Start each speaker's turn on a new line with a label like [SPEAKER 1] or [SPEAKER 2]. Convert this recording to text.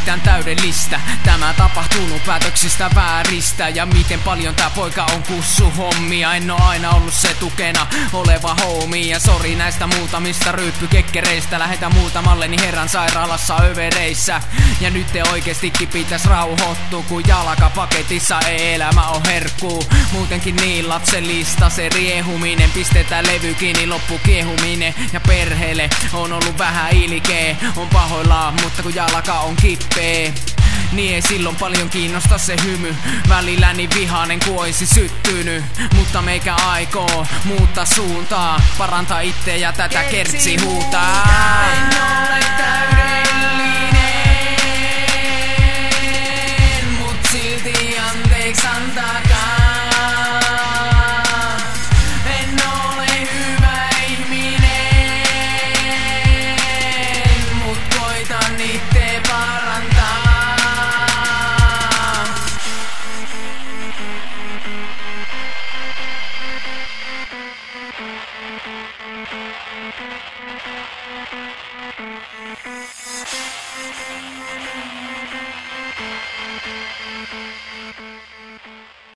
[SPEAKER 1] mitään täydellistä. Tämä tapahtunut päätöksistä vääristä. Ja miten paljon tää poika on kussu hommia. En oo aina ollut se tukena oleva homie. Ja sori näistä muutamista ryyppykekkereistä. Lähetä muutamalleni herran sairaalassa övereissä. Ja nyt te oikeestikin pitäis rauhoittua, kun jalkapaketissa ei elämä on herkkuu. Muutenkin niin lapsellista se riehuminen. Pistetään levy kiinni, loppu kiehuminen. Ja perheelle on ollut vähän ilkee. On pahoillaan, mutta kun jalka on kippee, niin ei silloin paljon kiinnosta se hymy. Välillä niin vihainen kuin oisi syttynyt. Mutta meikä aikoo muuttaa suuntaa, parantaa itseä ja tätä kertsi huutaa. En ole täydellinen, mut silti anteeksi antakaa. En ole hyvä ihminen, mut koitan itse parantaa. Thank you.